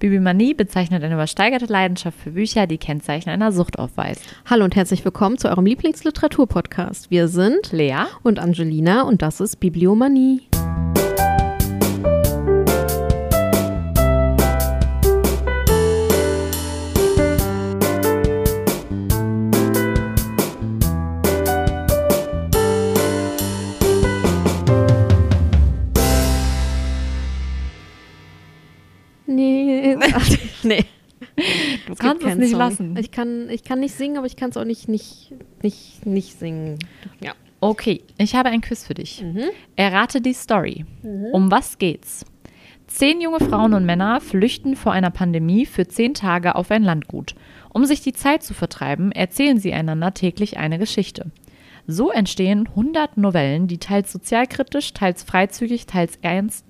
Bibimanie bezeichnet eine übersteigerte Leidenschaft für Bücher, die Kennzeichen einer Sucht aufweist. Hallo und herzlich willkommen zu eurem Lieblingsliteraturpodcast. Wir sind Lea und Angelina und das ist Bibliomanie. Nee. Du kannst es nicht Song. lassen. Ich kann nicht singen, aber ich kann es auch nicht singen. Ja. Okay, ich habe ein Quiz für dich. Errate die Story. Um was geht's? 10 junge Frauen und Männer flüchten vor einer Pandemie für 10 Tage auf ein Landgut. Um sich die Zeit zu vertreiben, erzählen sie einander täglich eine Geschichte. So entstehen 100 Novellen, die teils sozialkritisch, teils freizügig, teils ernst,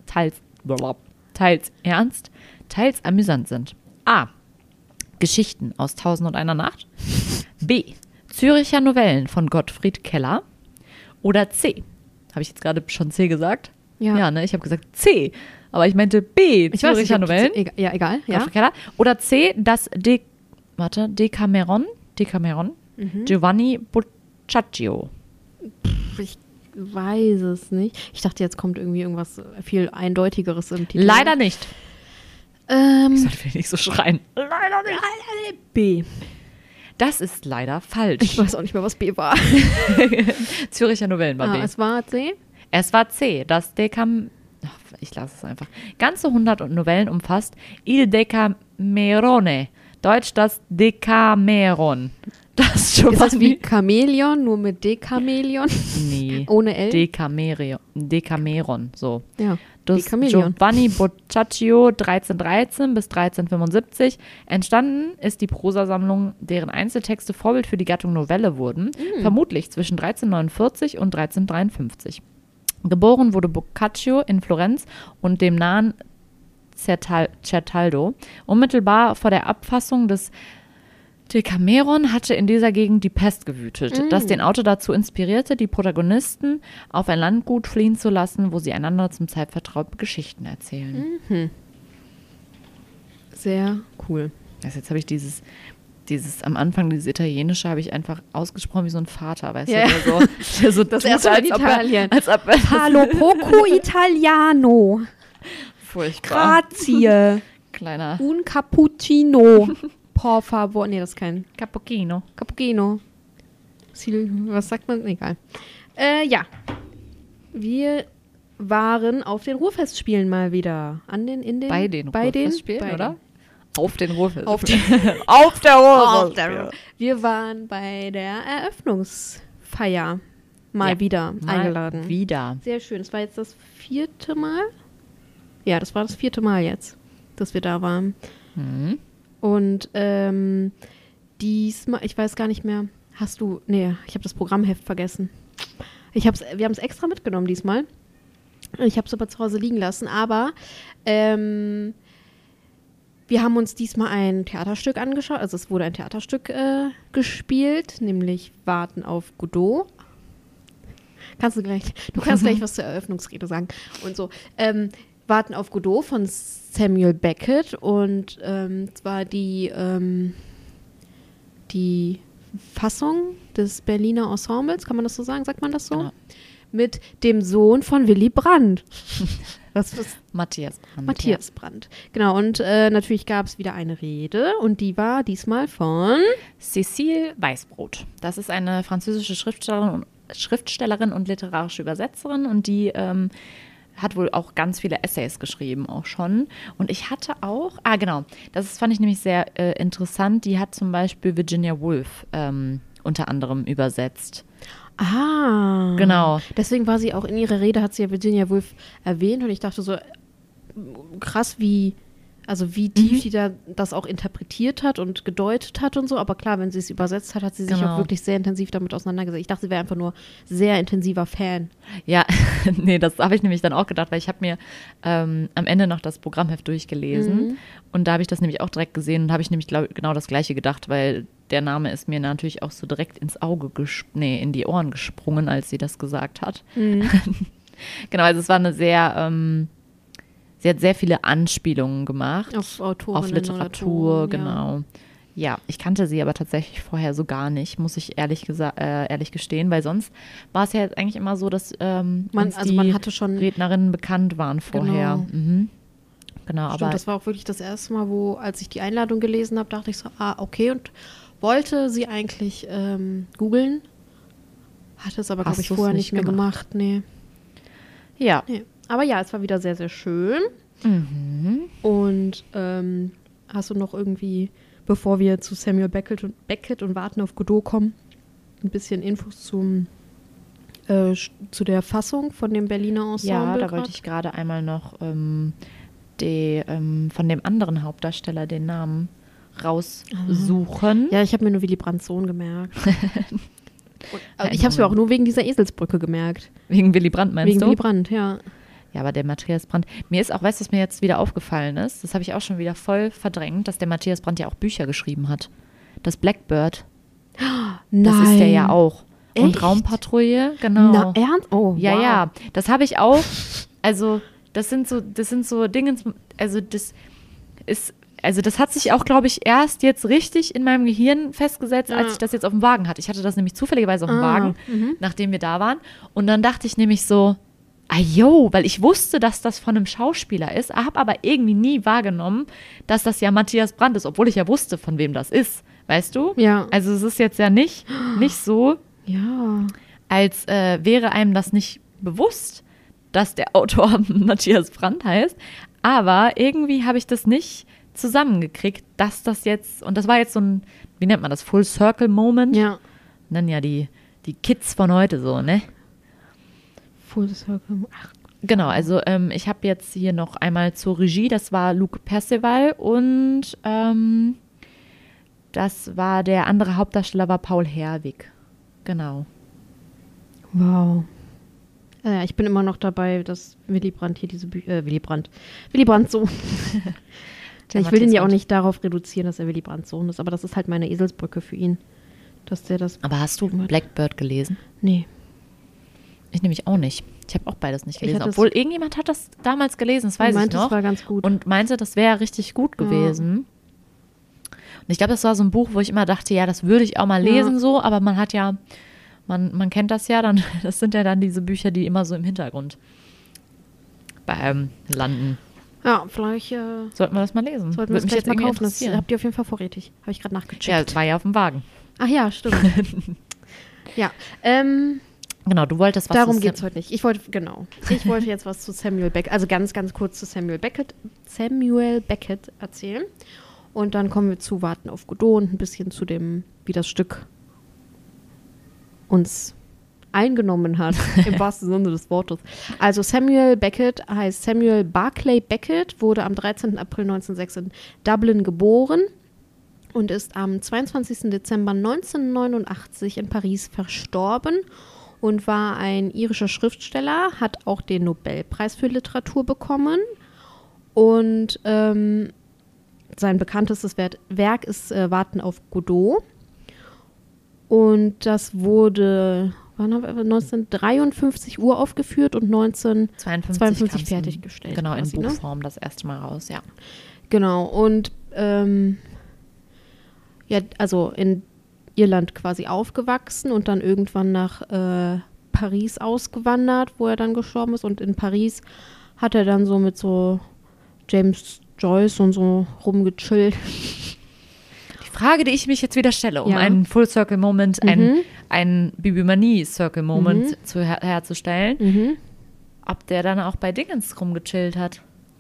teils amüsant sind. A. Geschichten aus 1001 Nacht. B. Züricher Novellen von Gottfried Keller. Oder C. Habe ich jetzt gerade schon C gesagt? Ja. Ne? Ich habe gesagt C. Aber ich meinte B. Züricher Novellen. Ja, egal. Ja. Gottfried Keller. Oder C. Das Decameron. Giovanni Boccaccio. Ich weiß es nicht. Ich dachte, jetzt kommt irgendwie irgendwas viel Eindeutigeres im Titel. Leider nicht. Ich sollte nicht so schreien. Leider nicht. B. Das ist leider falsch. Ich weiß auch nicht mehr, was B war. Züricher Novellen war B. Es war C? Es war C. Das ich lasse es einfach. Ganze 100 Novellen umfasst Il Decamerone. Deutsch das Decameron. Das ist das wie Chamäleon, nur mit Dekameleon? Nee. Ohne L? Decameron, so. Ja, Das Giovanni Boccaccio 1313 bis 1375. Entstanden ist die Prosasammlung, deren Einzeltexte Vorbild für die Gattung Novelle wurden, vermutlich zwischen 1349 und 1353. Geboren wurde Boccaccio in Florenz und dem nahen Certaldo. Unmittelbar vor der Abfassung des Decameron hatte in dieser Gegend die Pest gewütet, das den Autor dazu inspirierte, die Protagonisten auf ein Landgut fliehen zu lassen, wo sie einander zum Zeitvertreib Geschichten erzählen. Sehr cool. Also jetzt habe ich dieses am Anfang, dieses Italienische, habe ich einfach ausgesprochen wie so ein Vater, weißt Ja. du, der so Das tut, erste Mal in Italien. Hallo poco italiano. Furchtbar. Grazie. Kleiner Un cappuccino. Por favor. Nee, das ist kein Cappuccino. Cappuccino. Was sagt man? Egal. Ja. Wir waren auf den Ruhrfestspielen mal wieder. Bei den Ruhrfestspielen, oder? Auf den Ruhrfestspielen. Auf der Ruhrfestspielen. Wir waren bei der Eröffnungsfeier mal wieder eingeladen. Wieder. Sehr schön. Es war jetzt das 4. Mal. Ja, das war das 4. Mal jetzt, dass wir da waren. Und diesmal, ich weiß gar nicht mehr, ich habe das Programmheft vergessen. Wir haben es extra mitgenommen diesmal. Ich habe es aber zu Hause liegen lassen, aber wir haben uns diesmal ein Theaterstück angeschaut. Also es wurde ein Theaterstück gespielt, nämlich Warten auf Godot. Du kannst gleich was zur Eröffnungsrede sagen und so. Warten auf Godot von Samuel Beckett und zwar die Fassung des Berliner Ensembles, kann man das so sagen? Sagt man das so? Genau. Mit dem Sohn von Willy Brandt. Matthias Brandt. Genau, und natürlich gab es wieder eine Rede und die war diesmal von Cécile Weißbrot. Das ist eine französische Schriftstellerin und literarische Übersetzerin und die hat wohl auch ganz viele Essays geschrieben, auch schon. Und ich hatte auch, fand ich nämlich sehr interessant, die hat zum Beispiel Virginia Woolf unter anderem übersetzt. Ah. Genau. Deswegen war sie auch in ihrer Rede, hat sie ja Virginia Woolf erwähnt und ich dachte so, krass, wie tief sie da das auch interpretiert hat und gedeutet hat und so. Aber klar, wenn sie es übersetzt hat sie sich auch wirklich sehr intensiv damit auseinandergesetzt. Ich dachte, sie wäre einfach nur sehr intensiver Fan. Ja, nee, das habe ich nämlich dann auch gedacht, weil ich habe mir am Ende noch das Programmheft durchgelesen und da habe ich das nämlich auch direkt gesehen und habe ich nämlich genau das Gleiche gedacht, weil der Name ist mir natürlich auch so direkt ins Auge in die Ohren gesprungen, als sie das gesagt hat. Genau, also es war eine sehr sie hat sehr viele Anspielungen gemacht. Auf Autorinnen auf Literatur, oder Autoren, genau. Ja, ich kannte sie aber tatsächlich vorher so gar nicht, muss ich ehrlich gestehen, weil sonst war es ja jetzt eigentlich immer so, dass uns die man hatte schon Rednerinnen bekannt waren vorher. Genau. Mhm. Genau, Stimmt, aber das war auch wirklich das erste Mal, als ich die Einladung gelesen habe, dachte ich so, okay, und wollte sie eigentlich googeln, hatte es aber, glaube ich, du's vorher nicht mehr gemacht. Nee. ja. Nee. Aber ja, es war wieder sehr, sehr schön. Mhm. Und hast du noch irgendwie, bevor wir zu Samuel Beckett und Warten auf Godot kommen, ein bisschen Infos zu der Fassung von dem Berliner Ensemble? Ja, da wollte ich gerade einmal noch von dem anderen Hauptdarsteller den Namen raussuchen. Ja, ich habe mir nur Willy Brandts Sohn gemerkt. Ich habe es mir auch nur wegen dieser Eselsbrücke gemerkt. Wegen Willy Brandt, meinst du? Wegen Willy Brandt, ja. Ja, aber der Matthias Brandt, mir ist auch, weißt du, was mir jetzt wieder aufgefallen ist? Das habe ich auch schon wieder voll verdrängt, dass der Matthias Brandt ja auch Bücher geschrieben hat. Das Blackbird, Nein. das ist der ja auch. Echt? Und Raumpatrouille, genau. Na, ernst? Oh, Ja, wow. ja, das habe ich auch. Also, das sind so Dinge, das hat sich auch, glaube ich, erst jetzt richtig in meinem Gehirn festgesetzt, als ich das jetzt auf dem Wagen hatte. Ich hatte das nämlich zufälligerweise auf dem Wagen, nachdem wir da waren. Und dann dachte ich nämlich so, weil ich wusste, dass das von einem Schauspieler ist, habe aber irgendwie nie wahrgenommen, dass das ja Matthias Brandt ist, obwohl ich ja wusste, von wem das ist. Weißt du? Ja. Also es ist jetzt ja nicht so, Ja. als wäre einem das nicht bewusst, dass der Autor Matthias Brandt heißt. Aber irgendwie habe ich das nicht zusammengekriegt, dass das jetzt, und das war jetzt so ein, wie nennt man das, Full Circle Moment? Ja. Nennen ja die Kids von heute so, ne? Full Circle. Ach, Genau, also ich habe jetzt hier noch einmal zur Regie, das war Luc Perceval und das war der andere Hauptdarsteller, war Paul Herwig. Genau. wow. Ich bin immer noch dabei, dass Willy Brandt hier Willy Brandt Sohn. Ich will ihn ja auch nicht darauf reduzieren, dass er Willy Brandts Sohn ist, aber das ist halt meine Eselsbrücke für ihn. Dass der das. Aber hast du Blackbird gelesen? Nee. Ich nämlich auch nicht. Ich habe auch beides nicht Ich gelesen. hatte es- Obwohl irgendjemand hat das damals gelesen, das weiß ich meinte, noch. es war ganz gut. Und meinte, das wäre richtig gut gewesen. Und ich glaube, das war so ein Buch, wo ich immer dachte, ja, das würde ich auch mal lesen so, aber man hat ja, man kennt das ja, dann, das sind ja dann diese Bücher, die immer so im Hintergrund landen. Ja, vielleicht Sollten wir das mal lesen? sollten wir das Würde mich gleich jetzt mal irgendwie kaufen. Das interessieren. habt ihr auf jeden Fall vorrätig. Habe ich gerade nachgecheckt. Ja, es war ja auf dem Wagen. Ach ja, stimmt. Ja, Genau, du wolltest was darum zu geht es heute nicht. Ich wollte jetzt was zu Samuel Beckett, also ganz, ganz kurz zu Samuel Beckett erzählen. Und dann kommen wir zu Warten auf Godot und ein bisschen zu dem, wie das Stück uns eingenommen hat, im wahrsten Sinne des Wortes. Also Samuel Beckett heißt Samuel Barclay Beckett, wurde am 13. April 1906 in Dublin geboren und ist am 22. Dezember 1989 in Paris verstorben und war ein irischer Schriftsteller, hat auch den Nobelpreis für Literatur bekommen und sein bekanntestes Werk ist Warten auf Godot und das wurde 1953 uraufgeführt und 1952 kam's fertiggestellt. Genau, quasi, in ne? Buchform das erste Mal raus, ja. Genau, und ja, also in Irland quasi aufgewachsen und dann irgendwann nach Paris ausgewandert, wo er dann gestorben ist. Und in Paris hat er dann so mit so James Joyce und so rumgechillt. Die Frage, die ich mich jetzt wieder stelle, um Ja. einen Full-Circle-Moment, einen Bibi-Manie-Circle-Moment herzustellen, ob der dann auch bei Dingens rumgechillt hat.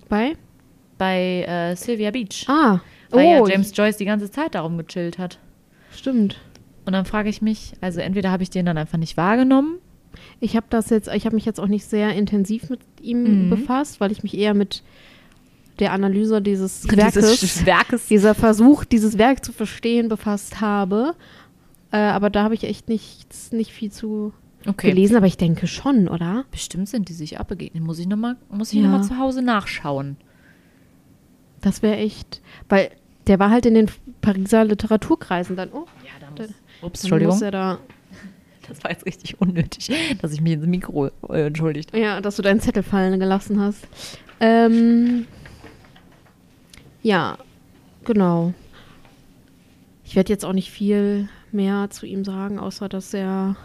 Bei Sylvia Beach. Ah, Weil ja James Joyce die ganze Zeit da rumgechillt hat. stimmt. Und dann frage ich mich, also entweder habe ich den dann einfach nicht wahrgenommen. Ich habe mich jetzt auch nicht sehr intensiv mit ihm befasst, weil ich mich eher mit der Analyse dieses Werkes, dieser Versuch, dieses Werk zu verstehen, befasst habe. Aber da habe ich echt nicht viel zu gelesen, aber ich denke schon, oder? Bestimmt sind die sich abgegeben. Muss ich nochmal Ja. zu Hause nachschauen. Das wäre echt, weil der war halt in den Pariser Literaturkreisen dann. Oh, Ja, da dann Entschuldigung. muss er da. Das war jetzt richtig unnötig, dass ich mich ins Mikro entschuldigt habe. Ja, dass du deinen Zettel fallen gelassen hast. Ja, genau. Ich werde jetzt auch nicht viel mehr zu ihm sagen, außer dass er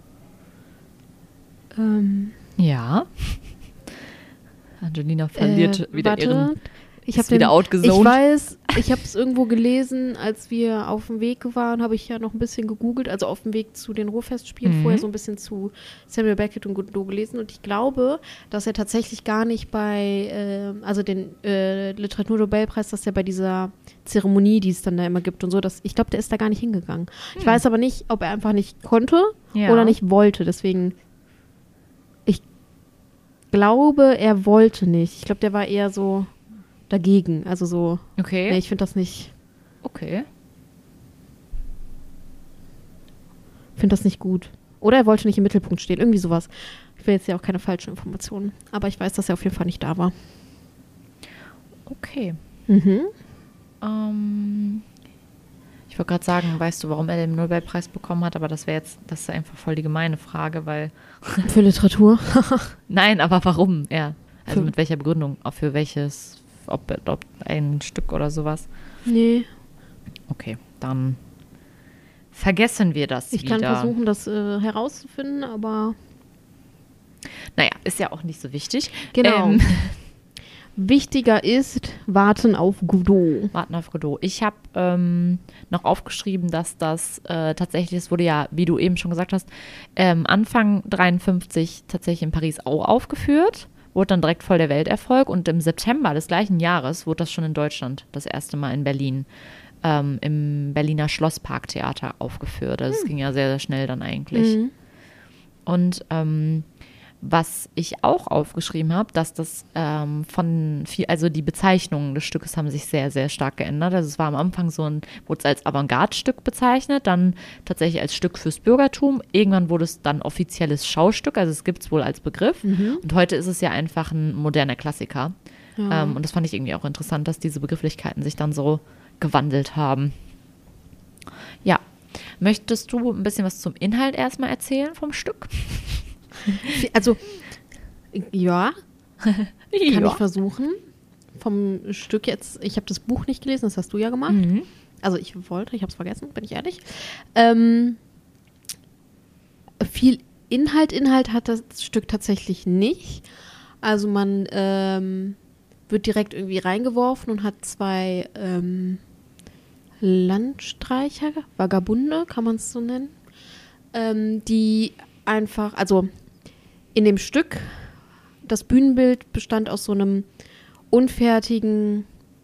Ja. Angelina verliert wieder ihren... Ich habe wieder outgezoned. Ich weiß, ich habe es irgendwo gelesen, als wir auf dem Weg waren, habe ich ja noch ein bisschen gegoogelt, also auf dem Weg zu den Ruhrfestspielen, vorher so ein bisschen zu Samuel Beckett und Godot gelesen und ich glaube, dass er tatsächlich gar nicht bei, also den Literaturnobelpreis, dass er bei dieser Zeremonie, die es dann da immer gibt und so, ich glaube, der ist da gar nicht hingegangen. Ich weiß aber nicht, ob er einfach nicht konnte oder nicht wollte, deswegen, ich glaube, er wollte nicht. Ich glaube, der war eher so dagegen, also so. Okay. Nee, ich finde das nicht. Okay. Finde das nicht gut. Oder er wollte nicht im Mittelpunkt stehen, irgendwie sowas. Ich will jetzt ja auch keine falschen Informationen. Aber ich weiß, dass er auf jeden Fall nicht da war. Okay. Mhm. Ich wollte gerade sagen, weißt du, warum er den Nobelpreis bekommen hat, aber das ist einfach voll die gemeine Frage, weil... Für Literatur? Nein, aber warum er? Also mit welcher Begründung? Auch für welches... Ob ein Stück oder sowas? Nee. Okay, dann vergessen wir das Ich wieder. kann versuchen, das herauszufinden, aber... Naja, ist ja auch nicht so wichtig. Genau. Wichtiger ist Warten auf Godot. Warten auf Godot. Ich habe noch aufgeschrieben, dass das tatsächlich, es wurde ja, wie du eben schon gesagt hast, Anfang 53 tatsächlich in Paris auch aufgeführt. Wurde dann direkt voll der Welterfolg und im September des gleichen Jahres wurde das schon in Deutschland das erste Mal in Berlin im Berliner Schlossparktheater aufgeführt. Also es ging ja sehr, sehr schnell dann eigentlich. Und was ich auch aufgeschrieben habe, dass das also die Bezeichnungen des Stückes haben sich sehr, sehr stark geändert. Also es war am Anfang wurde es als Avantgarde-Stück bezeichnet, dann tatsächlich als Stück fürs Bürgertum. Irgendwann wurde es dann offizielles Schaustück, also es gibt es wohl als Begriff. Und heute ist es ja einfach ein moderner Klassiker. Ja. Und das fand ich irgendwie auch interessant, dass diese Begrifflichkeiten sich dann so gewandelt haben. Ja. Möchtest du ein bisschen was zum Inhalt erstmal erzählen vom Stück? Also, ja, kann ich versuchen. Vom Stück jetzt, ich habe das Buch nicht gelesen, das hast du ja gemacht. Also ich habe es vergessen, bin ich ehrlich. Viel Inhalt hat das Stück tatsächlich nicht. Also man wird direkt irgendwie reingeworfen und hat zwei Landstreicher, Vagabunde, kann man es so nennen, die einfach, also in dem Stück, das Bühnenbild bestand aus so einem unfertigen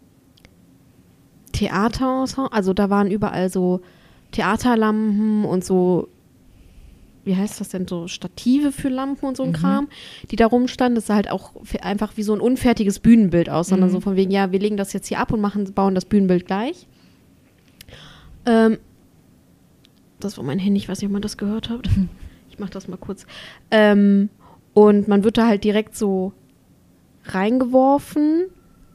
Theater, also da waren überall so Theaterlampen und so, wie heißt das denn, so Stative für Lampen und so ein Kram, die da rumstanden. Das sah halt auch einfach wie so ein unfertiges Bühnenbild aus, sondern so von wegen, ja, wir legen das jetzt hier ab und bauen das Bühnenbild gleich. Das war mein Handy, ich weiß nicht, ob man das gehört hat. Ich mach das mal kurz. Und man wird da halt direkt so reingeworfen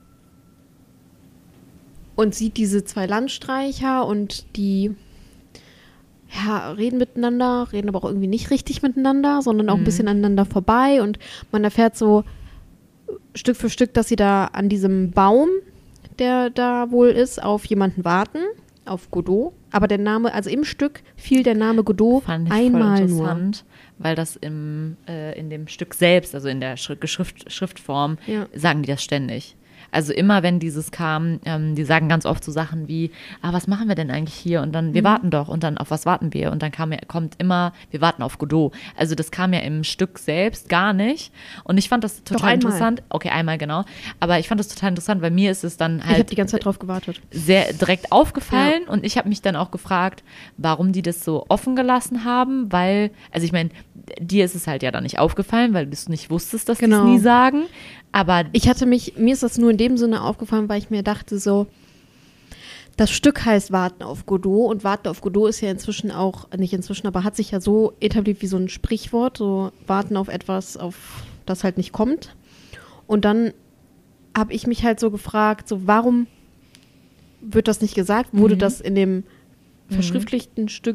und sieht diese zwei Landstreicher und die reden miteinander, reden aber auch irgendwie nicht richtig miteinander, sondern auch ein bisschen aneinander vorbei und man erfährt so Stück für Stück, dass sie da an diesem Baum, der da wohl ist, auf jemanden warten, auf Godot. Aber der Name, also im Stück fiel der Name Godot einmal voll interessant, weil das in dem Stück selbst, also in der Schriftform, sagen die das ständig. Also immer, wenn dieses kam, die sagen ganz oft so Sachen wie, was machen wir denn eigentlich hier? Und dann, wir warten doch. Und dann, auf was warten wir? Und dann kommt immer, wir warten auf Godot. Also das kam ja im Stück selbst gar nicht. Und ich fand das total interessant. Okay, einmal, genau. Aber ich fand das total interessant, weil mir ist es dann halt... Ich habe die ganze Zeit drauf gewartet. Sehr direkt aufgefallen. Und ich habe mich dann auch gefragt, warum die das so offen gelassen haben. Weil, also ich meine, dir ist es halt ja dann nicht aufgefallen, weil du es nicht wusstest, dass die es nie sagen. Aber mir ist das nur in dem Sinne aufgefallen, weil ich mir dachte so, das Stück heißt Warten auf Godot und Warten auf Godot ist ja inzwischen auch, nicht inzwischen, aber hat sich ja so etabliert wie so ein Sprichwort, so Warten auf etwas, auf das halt nicht kommt. Und dann habe ich mich halt so gefragt, so warum wird das nicht gesagt? Wurde das in dem verschriftlichten Stück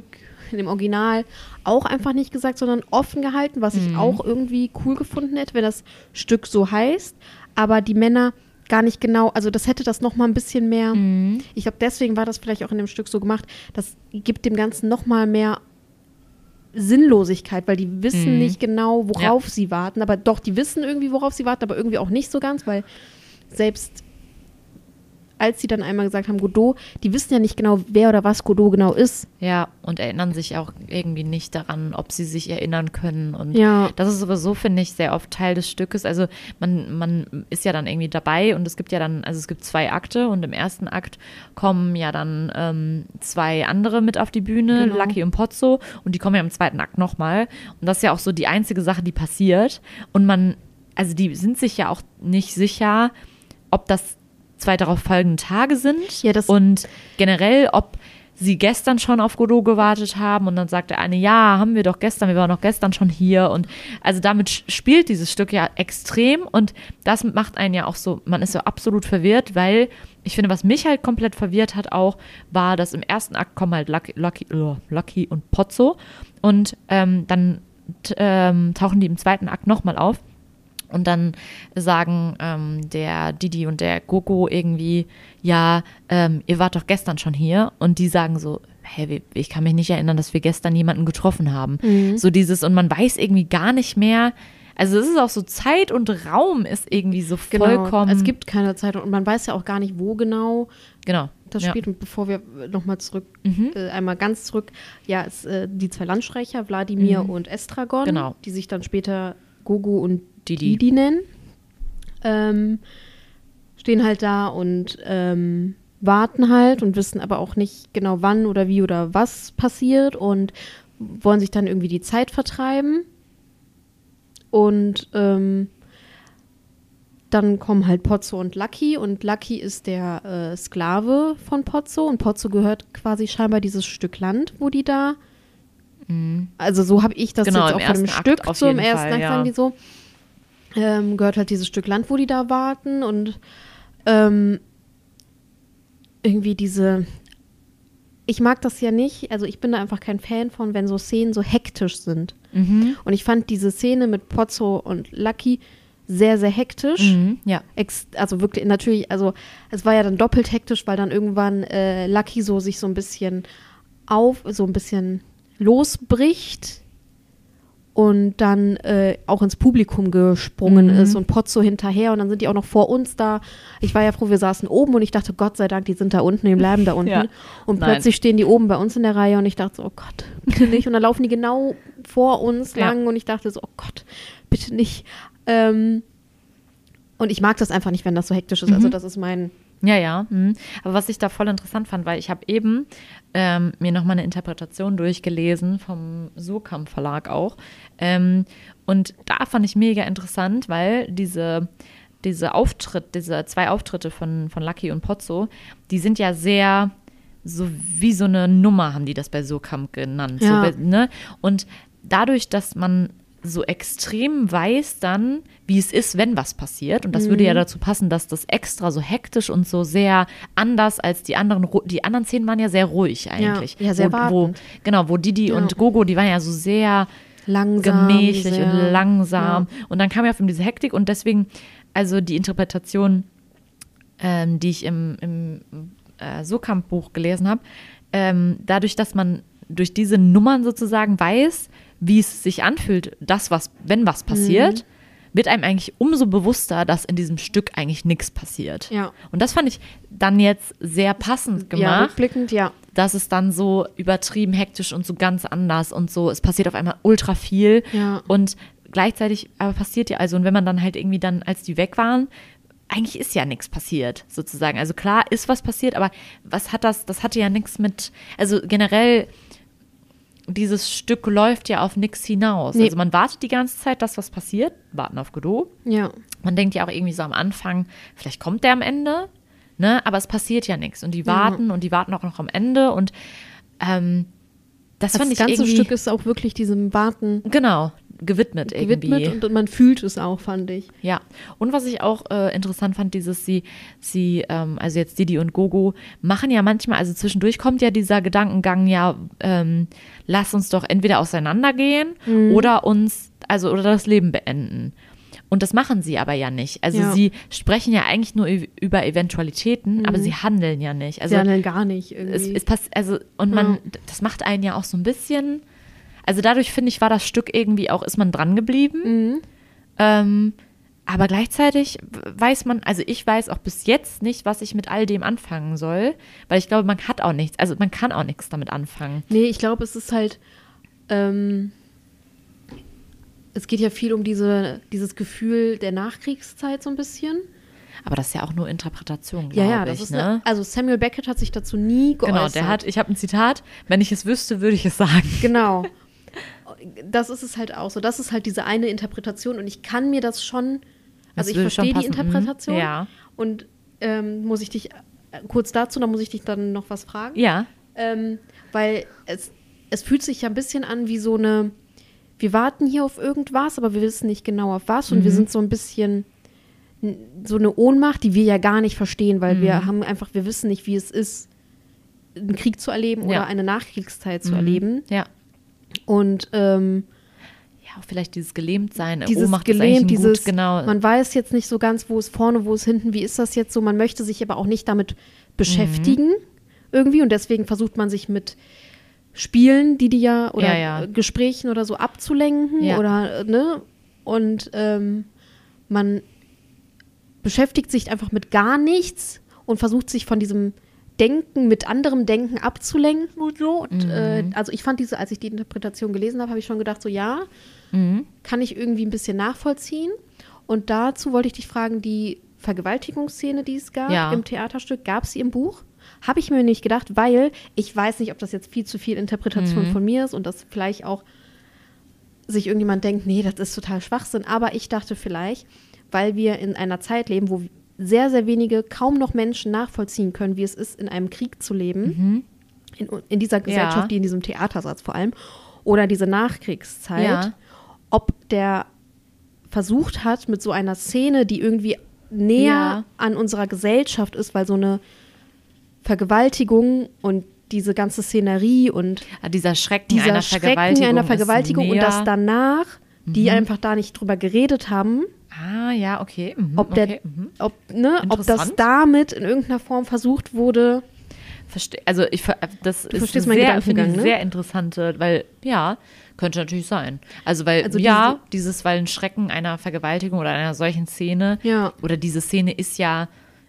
in dem Original auch einfach nicht gesagt, sondern offen gehalten, was ich auch irgendwie cool gefunden hätte, wenn das Stück so heißt. Aber die Männer gar nicht genau, also das hätte das nochmal ein bisschen mehr, ich glaube, deswegen war das vielleicht auch in dem Stück so gemacht, das gibt dem Ganzen nochmal mehr Sinnlosigkeit, weil die wissen nicht genau, worauf sie warten, aber doch, die wissen irgendwie, worauf sie warten, aber irgendwie auch nicht so ganz, weil selbst als sie dann einmal gesagt haben, Godot, die wissen ja nicht genau, wer oder was Godot genau ist. Ja, und erinnern sich auch irgendwie nicht daran, ob sie sich erinnern können. Und Ja. das ist sowieso, finde ich, sehr oft Teil des Stückes. Also man ist ja dann irgendwie dabei und es gibt ja dann, also es gibt 2 Akte und im ersten Akt kommen ja dann 2 andere mit auf die Bühne, Genau. Lucky und Pozzo, und die kommen ja im zweiten Akt nochmal. Und das ist ja auch so die einzige Sache, die passiert. Und also die sind sich ja auch nicht sicher, ob das 2 darauf folgende Tage sind Ja, das- und generell, ob sie gestern schon auf Godot gewartet haben und dann sagt der eine, ja, haben wir doch gestern, wir waren doch gestern schon hier, und also damit spielt dieses Stück ja extrem und das macht einen ja auch so, man ist so absolut verwirrt, weil ich finde, was mich halt komplett verwirrt hat auch, war, dass im ersten Akt kommen halt Lucky und Pozzo und dann tauchen die im zweiten Akt nochmal auf. Und dann sagen der Didi und der Gogo irgendwie, ja, ihr wart doch gestern schon hier. Und die sagen so, hey, ich kann mich nicht erinnern, dass wir gestern jemanden getroffen haben. So dieses, und man weiß irgendwie gar nicht mehr, also es ist auch so, Zeit und Raum ist irgendwie so vollkommen. Es gibt keine Zeit und man weiß ja auch gar nicht, wo genau Genau. das Ja. spielt. Und bevor wir nochmal zurück, einmal ganz zurück, ja, es, die 2 Landstreicher, Wladimir und Estragon, Genau. die sich dann später Gogo und Didi. Didi nennen, stehen halt da und warten halt und wissen aber auch nicht genau, wann oder wie oder was passiert und wollen sich dann irgendwie die Zeit vertreiben. Und dann kommen halt Pozzo und Lucky ist der Sklave von Pozzo und Pozzo gehört quasi scheinbar dieses Stück Land, wo die da, also so habe ich das Genau, jetzt im auch von dem ersten Akt Stück, auf so im jeden ersten Fall, Akt ja. sagen die so, gehört halt dieses Stück Land, wo die da warten und irgendwie ich mag das ja nicht, also ich bin da einfach kein Fan von, wenn so Szenen so hektisch sind. Und ich fand diese Szene mit Pozzo und Lucky sehr, sehr hektisch. Ja. Also wirklich, natürlich, also es war ja dann doppelt hektisch, weil dann irgendwann Lucky so sich so ein bisschen losbricht und dann auch ins Publikum gesprungen ist und Pozzo hinterher und dann sind die auch noch vor uns da. Ich war ja froh, wir saßen oben und ich dachte, Gott sei Dank, die sind da unten, die bleiben da unten. Ja. Und Nein. plötzlich stehen die oben bei uns in der Reihe und ich dachte so, oh Gott, bitte nicht. Und dann laufen die genau vor uns Ja. lang und ich dachte so, oh Gott, bitte nicht. Und ich mag das einfach nicht, wenn das so hektisch ist. Also das ist mein... Ja. Aber was ich da voll interessant fand, weil ich habe eben mir nochmal eine Interpretation durchgelesen vom Surkamp Verlag auch. Und da fand ich mega interessant, weil diese 2 Auftritte von Lucky und Pozzo, die sind ja sehr so wie so eine Nummer, haben die das bei Surkamp genannt. Ja. So, ne? Und dadurch, dass man so extrem weiß dann, wie es ist, wenn was passiert. Und das würde ja dazu passen, dass das extra so hektisch und so sehr anders als die anderen Szenen waren ja sehr ruhig eigentlich. Ja, sehr wartend. Wo Didi Ja. und Gogo, die waren ja so sehr Langsam. gemächlich sehr, und langsam. Ja. Und dann kam ja auf diese Hektik und deswegen, also die Interpretation, die ich im Surkamp-Buch gelesen habe, dadurch, dass man durch diese Nummern sozusagen weiß, wie es sich anfühlt, wenn was passiert, wird einem eigentlich umso bewusster, dass in diesem Stück eigentlich nichts passiert. Ja. Und das fand ich dann jetzt sehr passend Ja, gemacht, rückblickend, ja. dass es dann so übertrieben hektisch und so ganz anders und so, es passiert auf einmal ultra viel Ja. und gleichzeitig aber passiert ja, also und wenn man dann halt irgendwie dann, als die weg waren, eigentlich ist ja nichts passiert, sozusagen. Also klar ist was passiert, aber das hatte ja nichts mit, also generell, dieses Stück läuft ja auf nichts hinaus. Nee. Also man wartet die ganze Zeit, dass was passiert, warten auf Godot. Ja. Man denkt ja auch irgendwie so am Anfang, vielleicht kommt der am Ende, ne? Aber es passiert ja nichts. Und die warten und die warten auch noch am Ende und das fand ich ganze irgendwie, Stück ist auch wirklich diesem Warten. genau, gewidmet irgendwie. Und man fühlt es auch, fand ich. Ja, und was ich auch interessant fand, also jetzt Didi und Gogo machen ja manchmal, also zwischendurch kommt ja dieser Gedankengang, ja, lass uns doch entweder auseinandergehen oder oder das Leben beenden. Und das machen sie aber ja nicht. Also sie sprechen ja eigentlich nur über Eventualitäten, aber sie handeln ja nicht. Also sie handeln gar nicht irgendwie. Das macht einen ja auch so ein bisschen, also dadurch finde ich, war das Stück irgendwie auch, ist man dran geblieben. Aber gleichzeitig weiß man, also ich weiß auch bis jetzt nicht, was ich mit all dem anfangen soll, weil ich glaube, man hat auch nichts, also man kann auch nichts damit anfangen. Nee, ich glaube, es ist halt, es geht ja viel um dieses Gefühl der Nachkriegszeit so ein bisschen. Aber das ist ja auch nur Interpretation, glaube ich. Ne? Also Samuel Beckett hat sich dazu nie geäußert. Genau, ich habe ein Zitat, wenn ich es wüsste, würde ich es sagen. Genau. Das ist es halt auch so. Das ist halt diese eine Interpretation und ich kann mir das schon, also ich verstehe die Interpretation. Ja. Und muss ich dich, kurz dazu, dann muss ich dich dann noch was fragen. Ja. Weil es fühlt sich ja ein bisschen an wie so eine, wir warten hier auf irgendwas, aber wir wissen nicht genau auf was und wir sind so ein bisschen so eine Ohnmacht, die wir ja gar nicht verstehen, weil wir wissen nicht, wie es ist, einen Krieg zu erleben oder eine Nachkriegszeit zu erleben. Ja. Und auch vielleicht dieses Gelähmtsein, Ohnmacht ist eigentlich gut, genau. Man weiß jetzt nicht so ganz, wo ist vorne, wo ist hinten, wie ist das jetzt so, man möchte sich aber auch nicht damit beschäftigen irgendwie und deswegen versucht man sich mit Spielen, oder Gesprächen oder so abzulenken oder, ne? Und man beschäftigt sich einfach mit gar nichts und versucht sich von diesem Denken mit anderem Denken abzulenken und so. Und, also ich fand als ich die Interpretation gelesen habe, habe ich schon gedacht, so kann ich irgendwie ein bisschen nachvollziehen. Und dazu wollte ich dich fragen, die Vergewaltigungsszene, die es gab im Theaterstück, gab es sie im Buch? Habe ich mir nicht gedacht, weil ich weiß nicht, ob das jetzt viel zu viel Interpretation von mir ist und dass vielleicht auch sich irgendjemand denkt, nee, das ist total Schwachsinn. Aber ich dachte vielleicht, weil wir in einer Zeit leben, wo sehr, sehr wenige, kaum noch Menschen nachvollziehen können, wie es ist, in einem Krieg zu leben, in dieser Gesellschaft, die in diesem Theatersatz vor allem, oder diese Nachkriegszeit, ob der versucht hat, mit so einer Szene, die irgendwie näher an unserer Gesellschaft ist, weil so eine Vergewaltigung und diese ganze Szenerie und dieser Schrecken einer Vergewaltigung und dass danach die einfach da nicht drüber geredet haben. Ah, ja, okay. Ob das damit in irgendeiner Form versucht wurde. Also das ist sehr interessante, weil könnte natürlich sein. Also weil weil ein Schrecken einer Vergewaltigung oder einer solchen Szene oder diese Szene ist ja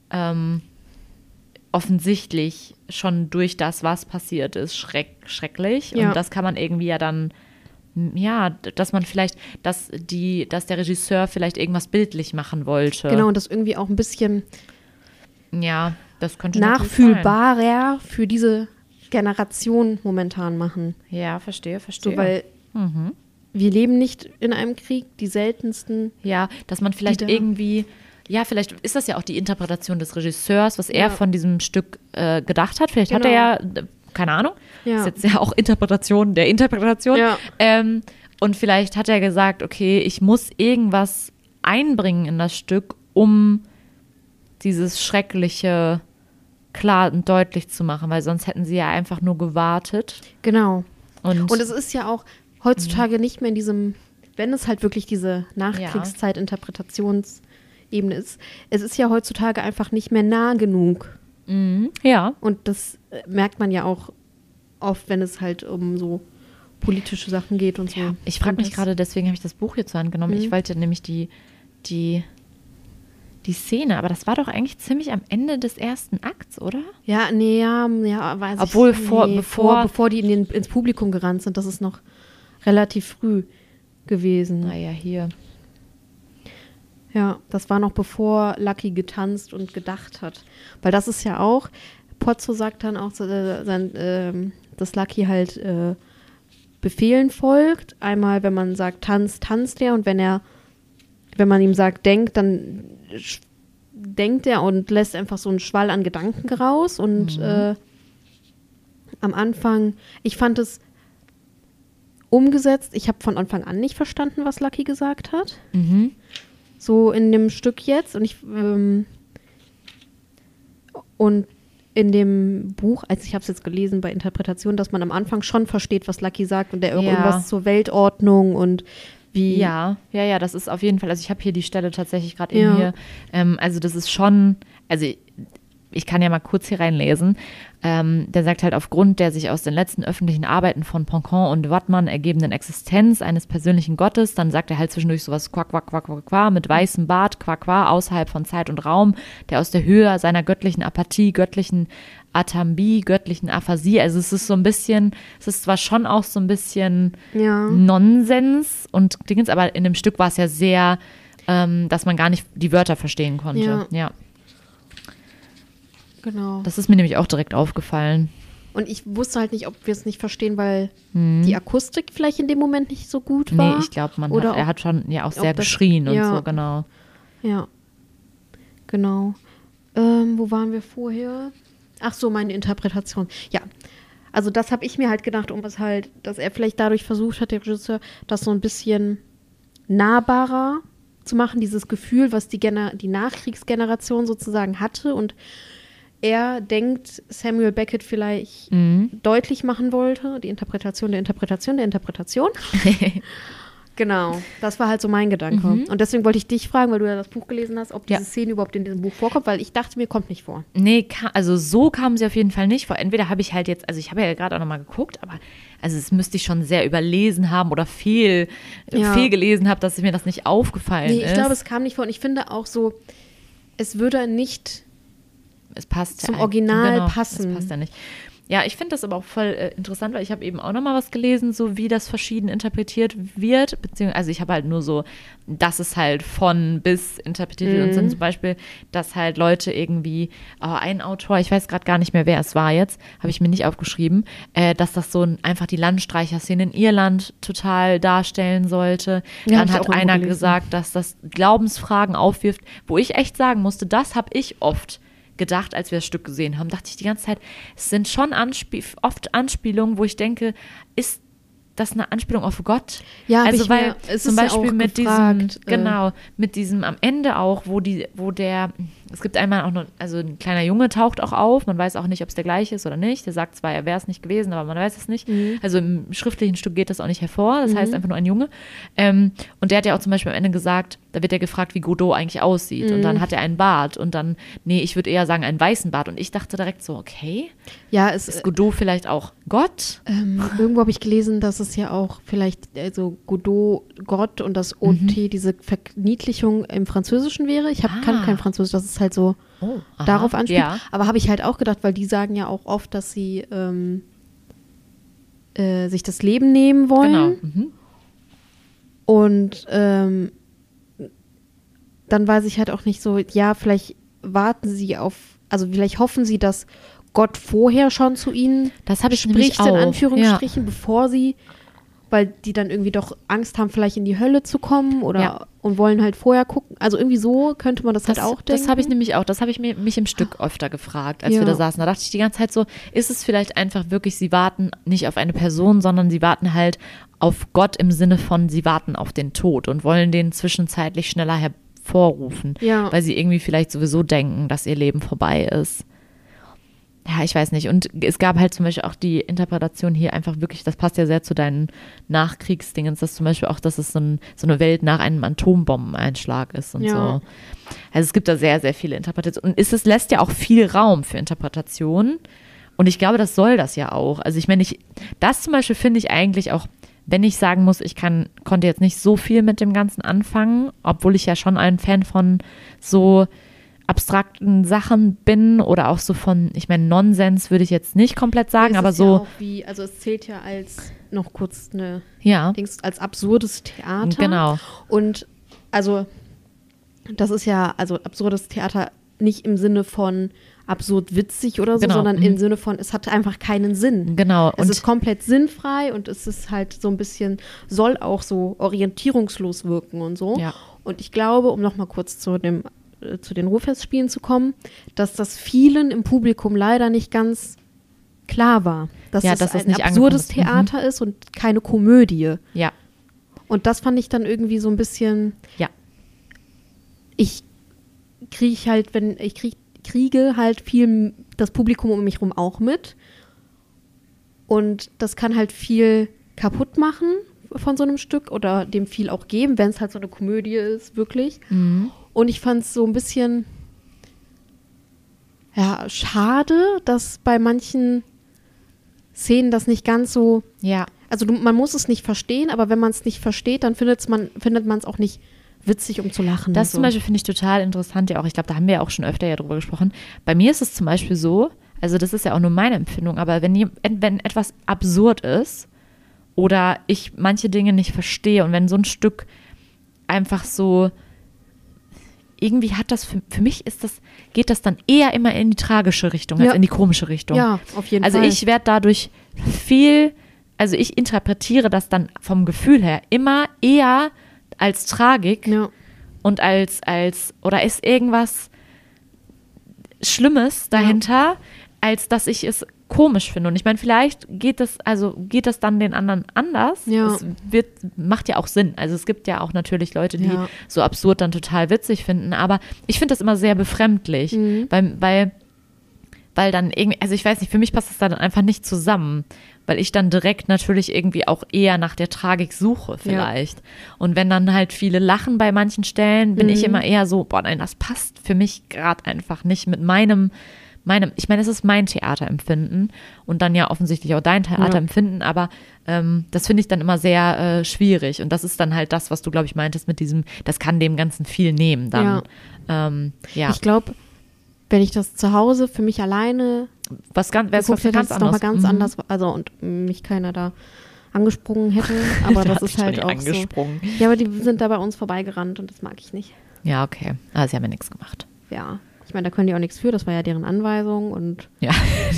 offensichtlich schon durch das, was passiert ist, schrecklich. Und das kann man irgendwie dann, dass man vielleicht, dass der Regisseur vielleicht irgendwas bildlich machen wollte. Genau, und das irgendwie auch ein bisschen das könnte nachfühlbarer für diese Generation momentan machen. Ja, verstehe. So, weil wir leben nicht in einem Krieg, die seltensten. Ja, dass man vielleicht irgendwie... Ja, vielleicht ist das ja auch die Interpretation des Regisseurs, was er von diesem Stück gedacht hat. Vielleicht hat er keine Ahnung, ist jetzt ja auch Interpretation der Interpretation. Ja. Und vielleicht hat er gesagt, okay, ich muss irgendwas einbringen in das Stück, um dieses Schreckliche klar und deutlich zu machen, weil sonst hätten sie ja einfach nur gewartet. Genau. Und es ist ja auch heutzutage nicht mehr in diesem, wenn es halt wirklich diese Nachkriegszeit-Interpretationsebene ist, es ist ja heutzutage einfach nicht mehr nah genug. Mhm. Ja. Und das merkt man ja auch oft, wenn es halt um so politische Sachen geht und so. Ja, ich frage mich gerade, deswegen habe ich das Buch hier zur Hand genommen. Ich wollte nämlich die Szene, aber das war doch eigentlich ziemlich am Ende des ersten Akts, oder? Ja, nee, weiß Obwohl ich. Bevor die ins Publikum gerannt sind, das ist noch relativ früh gewesen. Naja, hier. Ja, das war noch bevor Lucky getanzt und gedacht hat. Weil das ist ja auch, Pozzo sagt dann auch, dass Lucky halt Befehlen folgt. Einmal, wenn man sagt, tanzt er. Und wenn man ihm sagt, denkt, dann denkt er und lässt einfach so einen Schwall an Gedanken raus. Und am Anfang, ich fand es umgesetzt. Ich habe von Anfang an nicht verstanden, was Lucky gesagt hat. Mhm. So in dem Stück jetzt. Und in dem Buch, also ich habe es jetzt gelesen bei Interpretation, dass man am Anfang schon versteht, was Lucky sagt und der irgendwas zur Weltordnung und wie. Ja, das ist auf jeden Fall, also ich habe hier die Stelle tatsächlich gerade in mir. Also das ist schon, also ich kann ja mal kurz hier reinlesen. Der sagt halt, aufgrund der sich aus den letzten öffentlichen Arbeiten von Poncon und Wattmann ergebenden Existenz eines persönlichen Gottes, dann sagt er halt zwischendurch sowas quack, quack, quack, quack, quack, mit weißem Bart, quack, quack, außerhalb von Zeit und Raum, der aus der Höhe seiner göttlichen Apathie, göttlichen Atambie, göttlichen Aphasie, also es ist so ein bisschen, es ist zwar schon auch so ein bisschen Nonsens und Dingens, aber in dem Stück war es ja sehr, dass man gar nicht die Wörter verstehen konnte. Ja. Genau. Das ist mir nämlich auch direkt aufgefallen. Und ich wusste halt nicht, ob wir es nicht verstehen, weil die Akustik vielleicht in dem Moment nicht so gut war. Nee, ich glaube, er hat schon ja auch sehr geschrien und so, genau. Ja, genau. Wo waren wir vorher? Ach so, meine Interpretation. Ja, also das habe ich mir halt gedacht, dass er vielleicht dadurch versucht hat, der Regisseur, das so ein bisschen nahbarer zu machen, dieses Gefühl, was die Nachkriegsgeneration sozusagen hatte und er denkt, Samuel Beckett vielleicht deutlich machen wollte, die Interpretation der Interpretation der Interpretation. Genau, das war halt so mein Gedanke. Und deswegen wollte ich dich fragen, weil du ja das Buch gelesen hast, ob diese Szene überhaupt in diesem Buch vorkommt, weil ich dachte, mir kommt nicht vor. Nee, also so kam sie auf jeden Fall nicht vor. Entweder habe ich halt jetzt, also ich habe ja gerade auch nochmal geguckt, aber also es müsste ich schon sehr überlesen haben oder viel gelesen haben, dass mir das nicht aufgefallen ist. Nee, ich glaube, es kam nicht vor. Und ich finde auch so, es würde nicht zum Original passen. Es passt ja nicht. Ja, ich finde das aber auch voll interessant, weil ich habe eben auch nochmal was gelesen, so wie das verschieden interpretiert wird, beziehungsweise, also ich habe halt nur so, dass es halt von bis interpretiert wird und sind zum Beispiel, dass halt Leute irgendwie, ein Autor, ich weiß gerade gar nicht mehr, wer es war jetzt, habe ich mir nicht aufgeschrieben, dass das so einfach die Landstreicher-Szene in Irland total darstellen sollte. Ja, dann hat einer gesagt, dass das Glaubensfragen aufwirft, wo ich echt sagen musste, das habe ich oft gedacht, als wir das Stück gesehen haben, dachte ich die ganze Zeit, es sind schon oft Anspielungen, wo ich denke, ist das eine Anspielung auf Gott? Ja, also weil zum Beispiel ja mit gefragt, mit diesem am Ende auch, wo der, es gibt einmal auch noch, also ein kleiner Junge taucht auch auf, man weiß auch nicht, ob es der gleiche ist oder nicht, der sagt zwar, er wäre es nicht gewesen, aber man weiß es nicht. Also im schriftlichen Stück geht das auch nicht hervor, das heißt einfach nur ein Junge. Und der hat ja auch zum Beispiel am Ende gesagt, da wird er gefragt, wie Godot eigentlich aussieht und dann hat er einen Bart und dann, nee, ich würde eher sagen einen weißen Bart und ich dachte direkt so, okay, ist Godot vielleicht auch Gott? Irgendwo habe ich gelesen, dass es ja auch vielleicht, also Godot, Gott und das OT, diese Verniedlichung im Französischen wäre. Ich kann kein Französisch, das ist halt so darauf anspielt. Ja. Aber habe ich halt auch gedacht, weil die sagen ja auch oft, dass sie sich das Leben nehmen wollen. Genau. Und dann weiß ich halt auch nicht so, vielleicht warten sie also vielleicht hoffen sie, dass Gott vorher schon zu ihnen spricht, in Anführungsstrichen, bevor sie, weil die dann irgendwie doch Angst haben, vielleicht in die Hölle zu kommen und wollen halt vorher gucken. Also irgendwie so könnte man das halt auch denken. Das habe ich nämlich auch, das habe ich mich im Stück öfter gefragt, als wir da saßen. Da dachte ich die ganze Zeit so, ist es vielleicht einfach wirklich, sie warten nicht auf eine Person, sondern sie warten halt auf Gott im Sinne von, sie warten auf den Tod und wollen den zwischenzeitlich schneller hervorrufen, weil sie irgendwie vielleicht sowieso denken, dass ihr Leben vorbei ist. Ja, ich weiß nicht. Und es gab halt zum Beispiel auch die Interpretation hier einfach wirklich, das passt ja sehr zu deinen Nachkriegsdingens, dass zum Beispiel auch, dass es so eine Welt nach einem Atombombeneinschlag ist und so. Also es gibt da sehr, sehr viele Interpretationen. Und es lässt ja auch viel Raum für Interpretationen. Und ich glaube, das soll das ja auch. Also ich meine, das zum Beispiel finde ich eigentlich auch, wenn ich sagen muss, ich konnte jetzt nicht so viel mit dem Ganzen anfangen, obwohl ich ja schon ein Fan von so abstrakten Sachen bin oder auch so von, ich meine, Nonsens würde ich jetzt nicht komplett sagen, aber so. Ja also es zählt ja als, noch kurz als absurdes Theater. Genau. Und also das ist ja, also absurdes Theater nicht im Sinne von absurd witzig oder so, sondern im Sinne von, es hat einfach keinen Sinn. Genau. Es ist komplett sinnfrei und es ist halt so ein bisschen, soll auch so orientierungslos wirken und so. Ja. Und ich glaube, um nochmal kurz zu den Ruhrfestspielen zu kommen, dass das vielen im Publikum leider nicht ganz klar war, dass Ja, es dass das ein nicht absurdes angekommen ist. Theater ist und keine Komödie. Ja, Und das fand ich dann irgendwie so ein bisschen, ja. ich kriege halt viel das Publikum um mich rum auch mit. Und das kann halt viel kaputt machen von so einem Stück oder dem viel auch geben, wenn es halt so eine Komödie ist, wirklich. Mhm. Und ich fand es so ein bisschen schade, dass bei manchen Szenen das nicht ganz so, Ja, also man muss es nicht verstehen, aber wenn man es nicht versteht, dann findet man es auch nicht witzig, um zu lachen. das und zum Beispiel finde ich total interessant ja auch. Ich glaube, da haben wir ja auch schon öfter ja drüber gesprochen. Bei mir ist es zum Beispiel so, also das ist ja auch nur meine Empfindung, aber wenn etwas absurd ist oder ich manche Dinge nicht verstehe und wenn so ein Stück einfach so irgendwie hat das, für mich geht das dann eher immer in die tragische Richtung als in die komische Richtung. Ja, auf jeden Also Fall. ich werde dadurch ich interpretiere das dann vom Gefühl her immer eher als Tragik Ja. und oder ist irgendwas Schlimmes dahinter, als dass ich es komisch finde. Und ich meine, vielleicht geht das dann den anderen anders. Ja. Es macht ja auch Sinn. Also es gibt ja auch natürlich Leute, die Ja. so absurd dann total witzig finden, aber ich finde das immer sehr befremdlich, weil dann irgendwie, also ich weiß nicht, für mich passt das dann einfach nicht zusammen, weil ich dann direkt natürlich irgendwie auch eher nach der Tragik suche vielleicht. Und wenn dann halt viele lachen bei manchen Stellen, bin ich immer eher so, boah nein, das passt für mich gerade einfach nicht mit meinem, ich meine, es ist mein Theaterempfinden und dann ja offensichtlich auch dein Theaterempfinden, aber das finde ich dann immer sehr schwierig und das ist dann halt das, was du, glaube ich, meintest mit diesem, das kann dem Ganzen viel nehmen dann. Ja. Ich glaube, wenn ich das zu Hause für mich alleine Wäre es was geguckt hätte, ganz ist es nochmal anderes. ganz anders, also und mich keiner da angesprungen hätte, aber Da das hab ist ich halt doch auch nicht angesprungen. so. Ja, aber die sind da bei uns vorbeigerannt und das mag ich nicht. Ja, okay. Aber sie haben ja nichts gemacht. Ja, ich meine, da können die auch nichts für, das war ja deren Anweisung und Ja.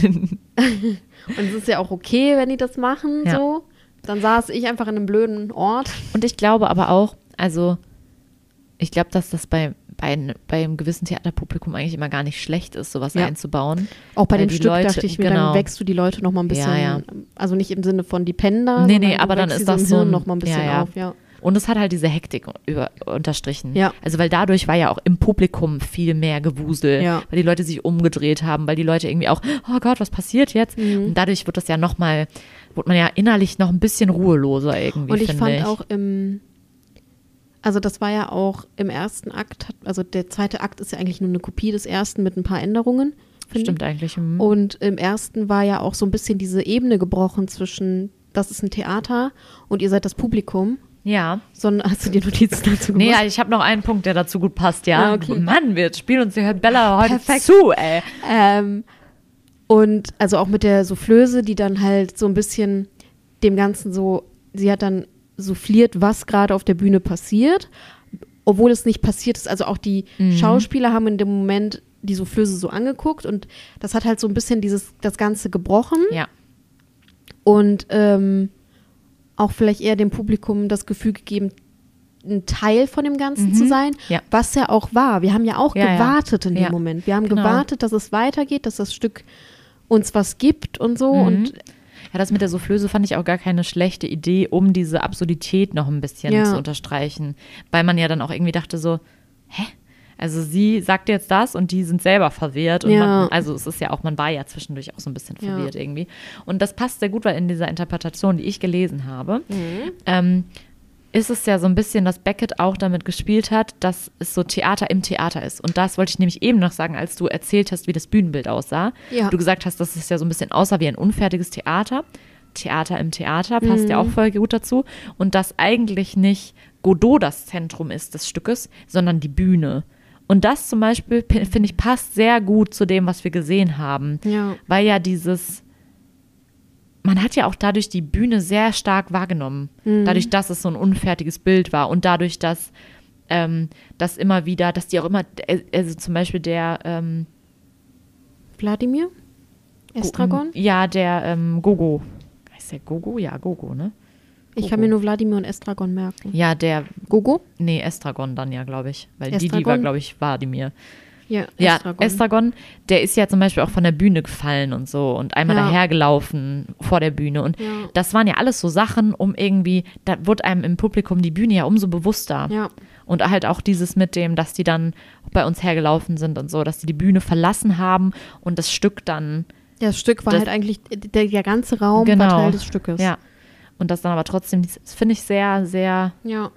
es ist ja auch okay, wenn die das machen, Ja. so. Dann saß ich einfach in einem blöden Ort. Und ich glaube aber auch, also ich glaube, dass das bei einem gewissen Theaterpublikum eigentlich immer gar nicht schlecht ist, sowas einzubauen. Auch bei Weil dem die Stück Leute, dachte ich mir, genau. dann wächst du die Leute noch mal ein bisschen, Ja. also nicht im Sinne von die Pender, Nee, sondern du aber dann wächst ist die das im so Hirn ein, noch mal ein bisschen auf, ja. Und es hat halt diese Hektik unterstrichen. Ja. Also weil dadurch war ja auch im Publikum viel mehr Gewusel, Ja. weil die Leute sich umgedreht haben, weil die Leute irgendwie auch, oh Gott, was passiert jetzt? Und dadurch wurde man ja innerlich noch ein bisschen ruheloser irgendwie, Und ich finde fand auch also das war ja auch im ersten Akt, also der zweite Akt ist ja eigentlich nur eine Kopie des ersten mit ein paar Änderungen. Stimmt eigentlich. Und im ersten war ja auch so ein bisschen diese Ebene gebrochen zwischen, das ist ein Theater und ihr seid das Publikum. Ja. Sondern hast du dir Notizen dazu gemacht? Nee, ja, ich habe noch einen Punkt, der dazu gut passt, ja. Okay. Mann, wir spielen uns hier Bella heute Perfekt. zu, ey. Und also auch mit der Soufflöse, die dann halt so ein bisschen dem Ganzen so, sie hat dann souffliert, was gerade auf der Bühne passiert, obwohl es nicht passiert ist. Also auch die Schauspieler haben in dem Moment die Soufflöse so angeguckt und das hat halt so ein bisschen das Ganze gebrochen Ja. und auch vielleicht eher dem Publikum das Gefühl gegeben, ein Teil von dem Ganzen zu sein, Ja. was ja auch war. Wir haben ja auch gewartet in dem Ja. Moment. Wir haben Genau. gewartet, dass es weitergeht, dass das Stück uns was gibt und so. Und Ja, das mit der Soufflöse fand ich auch gar keine schlechte Idee, um diese Absurdität noch ein bisschen Ja. zu unterstreichen. Weil man ja dann auch irgendwie dachte so, hä? Also sie sagt jetzt das und die sind selber verwirrt. Und Ja. also es ist ja auch, man war ja zwischendurch auch so ein bisschen verwirrt irgendwie. Und das passt sehr gut, weil in dieser Interpretation, die ich gelesen habe, ist es ja so ein bisschen, dass Beckett auch damit gespielt hat, dass es so Theater im Theater ist. Und das wollte ich nämlich eben noch sagen, als du erzählt hast, wie das Bühnenbild aussah. Ja. Du gesagt hast, dass es ja so ein bisschen aussah wie ein unfertiges Theater. Theater im Theater passt ja auch voll gut dazu. Und dass eigentlich nicht Godot das Zentrum ist des Stückes, sondern die Bühne. Und das zum Beispiel, finde ich, passt sehr gut zu dem, was wir gesehen haben. Ja. Weil ja man hat ja auch dadurch die Bühne sehr stark wahrgenommen. Dadurch, dass es so ein unfertiges Bild war und dadurch, dass immer wieder, dass die auch immer, also zum Beispiel der Wladimir? Estragon? Ja, der Gogo. Heißt der Gogo? Ja, Gogo, ne? Ich kann mir nur Wladimir und Estragon merken. Ja, der, Gogo? nee, Estragon dann ja, glaube ich. Weil die Estragon? war, glaube ich, Wladimir. Ja, Ja, Estragon, der ist ja zum Beispiel auch von der Bühne gefallen und so und einmal dahergelaufen vor der Bühne. Und das waren ja alles so Sachen, um irgendwie, da wurde einem im Publikum die Bühne ja umso bewusster. Ja. Und halt auch dieses mit dem, dass die dann bei uns hergelaufen sind und so, dass die Bühne verlassen haben und das Stück dann. Ja, das Stück war halt eigentlich, der ganze Raum war Teil des Stückes. Ja. Und das dann aber trotzdem, das finde ich sehr, sehr. Ja.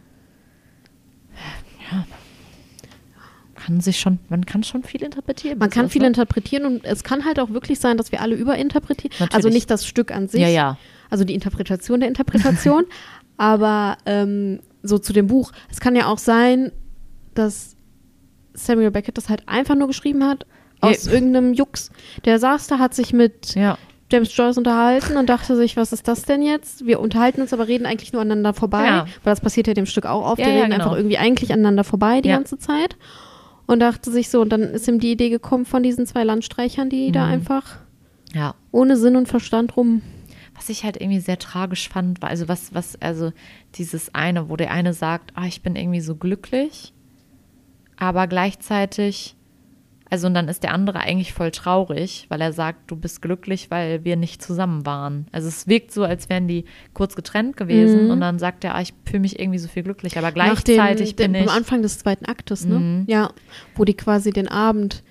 Man kann schon viel interpretieren. Man kann viel interpretieren und es kann halt auch wirklich sein, dass wir alle überinterpretieren. Natürlich. Also nicht das Stück an sich, also die Interpretation der Interpretation, aber so zu dem Buch. Es kann ja auch sein, dass Samuel Beckett das halt einfach nur geschrieben hat, aus irgendeinem Jux. Der saß da, hat sich mit James Joyce unterhalten und dachte sich, was ist das denn jetzt? Wir unterhalten uns, aber reden eigentlich nur aneinander vorbei, weil das passiert ja dem Stück auch oft. Die reden einfach irgendwie eigentlich aneinander vorbei die ganze Zeit. Und dachte sich so, und dann ist ihm die Idee gekommen von diesen 2 Landstreichern, die da einfach ohne Sinn und Verstand rum. Was ich halt irgendwie sehr tragisch fand, war also also dieses eine, wo der eine sagt, ich bin irgendwie so glücklich, aber gleichzeitig, also und dann ist der andere eigentlich voll traurig, weil er sagt, du bist glücklich, weil wir nicht zusammen waren. Also es wirkt so, als wären die kurz getrennt gewesen und dann sagt er, ich fühle mich irgendwie so viel glücklich, aber gleichzeitig bin ich. Am Anfang des 2. Aktes, ne? Ja, wo die quasi den Abend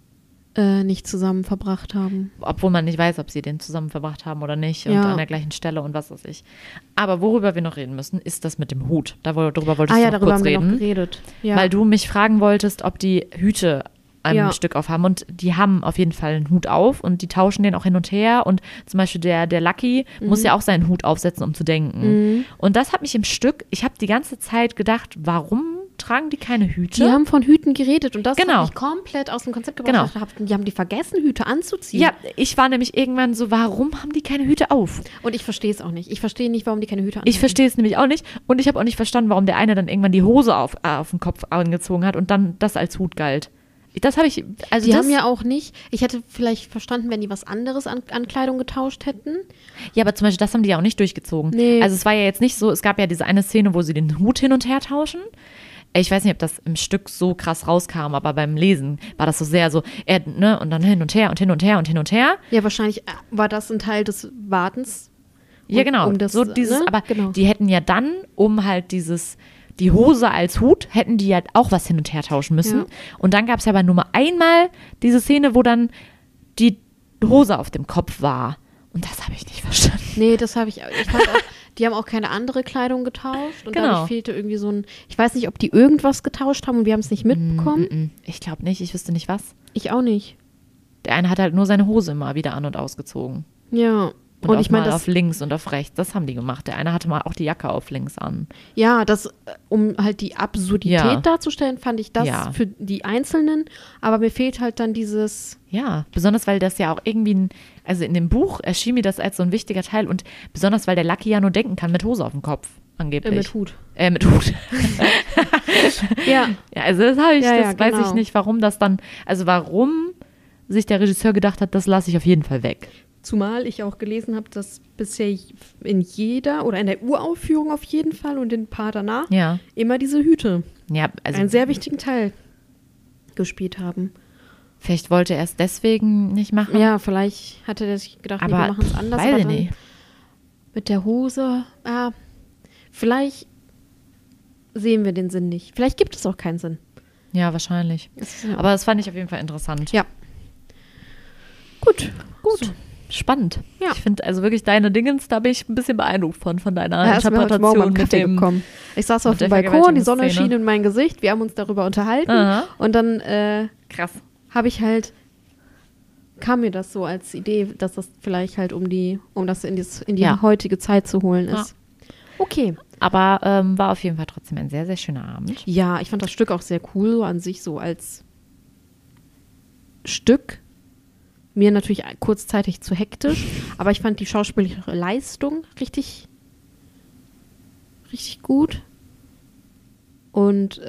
nicht zusammen verbracht haben. Obwohl man nicht weiß, ob sie den zusammen verbracht haben oder nicht und an der gleichen Stelle und was weiß ich. Aber worüber wir noch reden müssen, ist das mit dem Hut. Darüber wolltest du noch kurz reden. Haben wir noch geredet. Ja. Weil du mich fragen wolltest, ob die Hüte ein Stück aufhaben und die haben auf jeden Fall einen Hut auf und die tauschen den auch hin und her und zum Beispiel der Lucky muss ja auch seinen Hut aufsetzen, um zu denken. Und das hat mich im Stück, ich habe die ganze Zeit gedacht, warum tragen die keine Hüte? Die haben von Hüten geredet und das hat mich komplett aus dem Konzept gebracht. Die haben die vergessen, Hüte anzuziehen. Ja, ich war nämlich irgendwann so, warum haben die keine Hüte auf? Und ich verstehe es auch nicht. Ich verstehe nicht, warum die keine Hüte anziehen. Ich verstehe es nämlich auch nicht und ich habe auch nicht verstanden, warum der eine dann irgendwann die Hose auf den Kopf angezogen hat und dann das als Hut galt. Das habe ich, also die haben ja auch nicht, ich hätte vielleicht verstanden, wenn die was anderes an Kleidung getauscht hätten. Ja, aber zum Beispiel, das haben die ja auch nicht durchgezogen. Nee. Also es war ja jetzt nicht so, es gab ja diese eine Szene, wo sie den Hut hin und her tauschen. Ich weiß nicht, ob das im Stück so krass rauskam, aber beim Lesen war das so sehr so, und dann hin und her und hin und her und hin und her. Ja, wahrscheinlich war das ein Teil des Wartens. Ja, genau. Aber die hätten ja dann, um halt die Hose als Hut, hätten die ja auch was hin und her tauschen müssen. Ja. Und dann gab es ja aber nur mal einmal diese Szene, wo dann die Hose auf dem Kopf war. Und das habe ich nicht verstanden. Nee, das habe ich fand auch, die haben auch keine andere Kleidung getauscht. Und dadurch fehlte irgendwie so ein, ich weiß nicht, ob die irgendwas getauscht haben und wir haben es nicht mitbekommen. Ich glaube nicht, ich wüsste nicht was. Ich auch nicht. Der eine hat halt nur seine Hose immer wieder an- und ausgezogen. Ja. Und ich meine, auf links und auf rechts, das haben die gemacht. Der eine hatte mal auch die Jacke auf links an. Ja, um halt die Absurdität darzustellen, fand ich das für die Einzelnen. Aber mir fehlt halt dann dieses. Ja, besonders weil das ja auch irgendwie, also in dem Buch erschien mir das als so ein wichtiger Teil und besonders weil der Lucky ja nur denken kann mit Hose auf dem Kopf, angeblich. Mit Hut. Mit Hut. Ja. Ja, also das habe ich, weiß ich nicht, warum das dann, also warum sich der Regisseur gedacht hat, das lasse ich auf jeden Fall weg. Zumal ich auch gelesen habe, dass bisher in jeder oder in der Uraufführung auf jeden Fall und in ein paar danach immer diese Hüte einen sehr wichtigen Teil gespielt haben. Vielleicht wollte er es deswegen nicht machen. Ja, vielleicht hatte er sich gedacht, wir machen es anders. Weiß ich nicht. Mit der Hose, vielleicht sehen wir den Sinn nicht. Vielleicht gibt es auch keinen Sinn. Ja, wahrscheinlich. Aber das fand ich auf jeden Fall interessant. Ja. Gut. So. Spannend. Ja. Ich finde also wirklich deine Dingens, da bin ich ein bisschen beeindruckt von deiner Interpretation mit dem gekommen. Ich saß auf dem Balkon, die Sonne schien in mein Gesicht, wir haben uns darüber unterhalten und dann krass. kam mir das so als Idee, dass das vielleicht halt um das in die heutige Zeit zu holen ist. Ja. Okay. Aber war auf jeden Fall trotzdem ein sehr, sehr schöner Abend. Ja, ich fand das Stück auch sehr cool, so an sich so als Stück. Mir natürlich kurzzeitig zu hektisch, aber ich fand die schauspielerische Leistung richtig, richtig gut. Und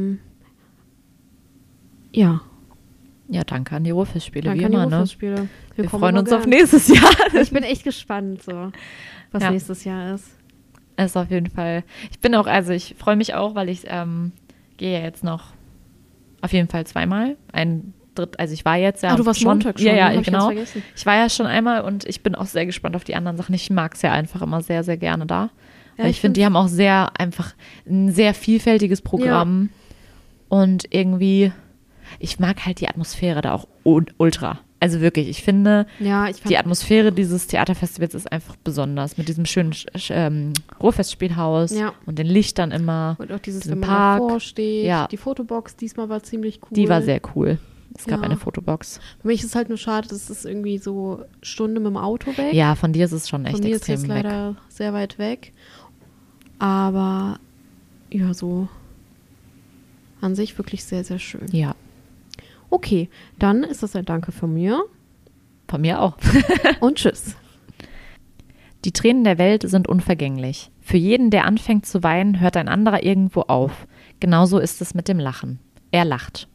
ja, danke an die Ruhrfestspiele, wie immer. Ruhrfestspiele. Wir freuen uns auf nächstes Jahr. Ich bin echt gespannt, was nächstes Jahr ist. Es ist auf jeden Fall. Ich freue mich auch, weil ich gehe ja jetzt noch Auf jeden Fall zweimal. Also ich war jetzt ja du warst schon. Montag schon. Ja, hab ich genau. ganz vergessen. Ich war ja schon einmal und ich bin auch sehr gespannt auf die anderen Sachen. Ich mag es ja einfach immer sehr, sehr gerne da. Ja, Weil ich finde, die haben auch einfach ein sehr vielfältiges Programm. Und irgendwie, ich mag halt die Atmosphäre da auch ultra. Also wirklich, ich finde, die Atmosphäre dieses Theaterfestivals ist einfach besonders. Mit diesem schönen Ruhrfestspielhaus und den Lichtern immer. Und auch dieses, diesem wenn man Park. davor steht. Ja. Die Fotobox diesmal war ziemlich cool. Die war sehr cool. Es gab Ja. eine Fotobox. Für mich ist es halt nur schade, dass es irgendwie so Stunde mit dem Auto weg. Ja, von dir ist es schon echt Von mir ist extrem jetzt weg. leider sehr weit weg. Aber ja, so an sich wirklich sehr, sehr schön. Ja, Okay, dann ist das ein Danke von mir von mir auch. und tschüss. Die Tränen der Welt sind unvergänglich. Für jeden, der anfängt zu weinen, hört ein anderer irgendwo auf. Genauso ist es mit dem Lachen. Er lacht.